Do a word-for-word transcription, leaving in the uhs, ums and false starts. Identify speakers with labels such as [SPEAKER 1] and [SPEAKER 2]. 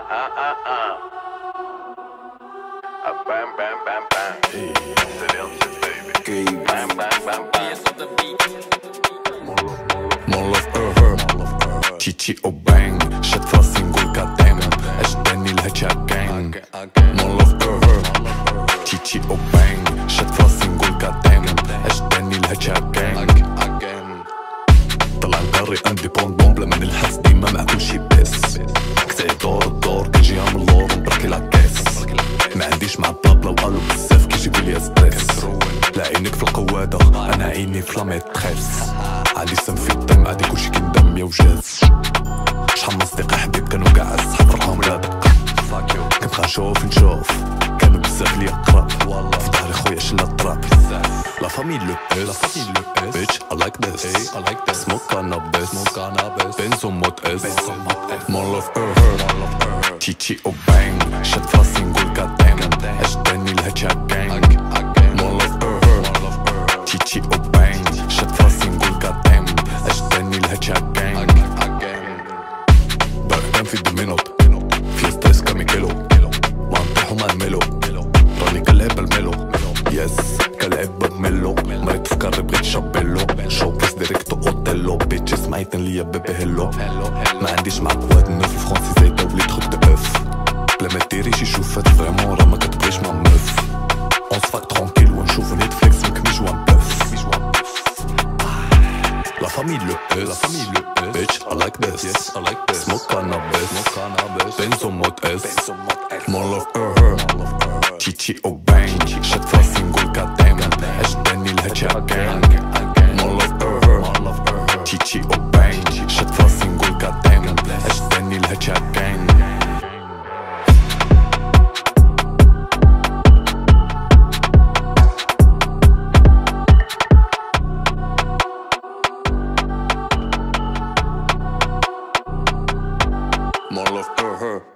[SPEAKER 1] Bam, bam, bam, bam. C'est l'Airship, baby. Bam, bam, bam, bam.
[SPEAKER 2] Mon love her تشيتشي او بانج شد فراسي نقول كادام اجداني الهجا جانج Mon love her تشيتشي او بانج شد فراسي نقول كادام اجداني الهجا جانج طلع نقري انديبوندون بلا ما نلحس ديما مع كل شي بس كتاي دور الدور كيجيها من اللور نبركي لاكاس ما عنديش مع الطابلة وقالو بزاف كيجيبولي ستريس لا عينيك في القوادة انا عيني في لاميتريس عندي سم في الدم عندي كلشي كيندم يا وجاز شحال من اصدقاء حبيب كانوا قاع الصحاب فرقهم لا دقة كنت غنشوف نشوف كانوا بزاف ليا قراب في ظهري خويا شلا الطراب La famille le S, la famille le S. Bitch, I like this, hey, I like this. Smoke cannabis, smoke cannabis. Benzo mode S, Benzo mode S. Mon love her, mon love her. تشيتشي او بانج شد فراسي نقول كادام اجداني الهجا جانج Mon love her, تشيتشي او بانج شد فراسي نقول كادام اجداني الهجا جانج بردان في دومينوت في ستريس كاميكيلو ما نطيحو ما نميلو راني كنلعب بالميلو يس كنلعب بميلو مريت في كاري بغيت شابيلو شو كيس ديريكتو اوتيلو بيتشي سمعيتن ليا بيبي هيلو ما عنديش معاك واد نوف الفرونسي زايدة ولي تخد دو اف بلا ما ديري شي شوفات فريمون راه ما كتبغيش ما مف اون سفاك ترونكيل ونشوفو نيتفليكس مكميش وان بف La famille le S, la famille le S. Bitch, I like this, yes, I like this. Smoke cannabis, smoke cannabis. Benzo mode S, Benzo mode S. Mon love her, تشيتشي او بانج شد فراسي نقول كادام اجداني الهجا جانج Mon love her, تشيتشي او بانج شد فراسي نقول كادام اجداني الهجا جانج Mon love her